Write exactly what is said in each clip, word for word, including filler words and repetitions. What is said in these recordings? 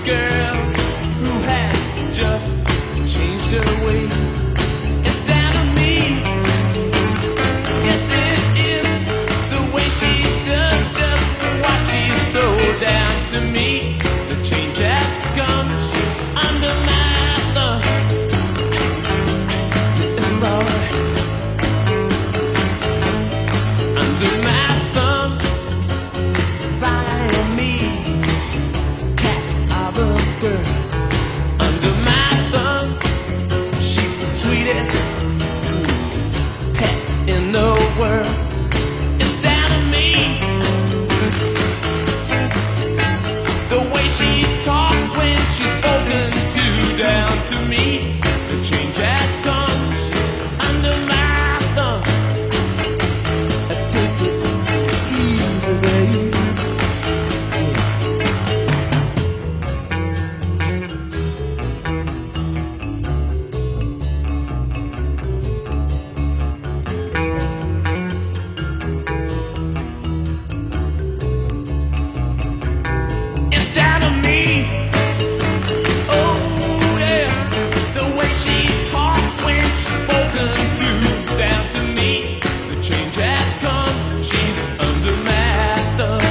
girl who has just changed her ways. It's down to me. Yes, it is the way she does just what she's told down to me. The change has come. She's under my thumb. It's alright. Under my thumb, Siamese cat of a girl. Under my thumb, she's the sweetest pet in the world. It's down to me. The way she talks when she's spoken to, down to me. The change has come. She's under my thumb. I take it easy, baby. It's down to me. Oh yeah, the way she talks when she's spoken to, down to me. The change has come. She's under my thumb.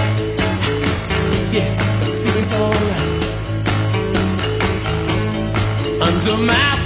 Yeah, it's alright. Under my